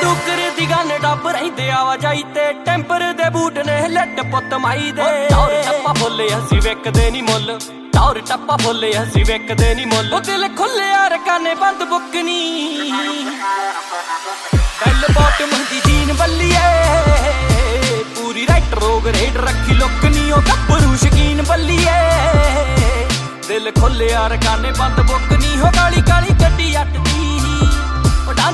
ਡੂਕਰ ਦੀ gun ਡੱਬ ਰਹਿੰਦੇ ਆਵਾਜਾਈ ਤੇ ਟੈਂਪਰ ਦੇ ਬੂਟ ਨੇ ਲੱਟ ਪੁੱਤ ਮਾਈ ਦੇ ਟੌਰ ਟੱਪਾ ਫੁੱਲੇ ਅਸੀਂ ਵਿਕਦੇ ਨਹੀਂ ਮੁੱਲ ਟੌਰ ਟੱਪਾ ਫੁੱਲੇ ਅਸੀਂ ਵਿਕਦੇ ਨਹੀਂ ਮੁੱਲ ਉਹ ਦਿਲ ਖੁੱਲਿਆ ਰਕਾਨੇ ਬੰਦ ਬੁੱਕਨੀ ਬੈਲ ਬਾਟਮ ਦੀ ਜੀਨ ਬੱਲੀਏ ਪੂਰੀ ਰਾਈਟ ਰੋਗ ਰੇਡ ਰੱਖੀ ਲੁੱਕ ਨੀ ਉਹ ਗੱਭਰੂ ਸ਼ਕੀਨ ਬੱਲੀਏ ਦਿਲ ਖੁੱਲਿਆ ਰਕਾਨੇ ਬੰਦ ਬੁੱਕ ਨੀ ਹੋ ਕਾਲੀ ਕਾਲੀ ਗੱਡੀ ਅੱਟ ਦੀ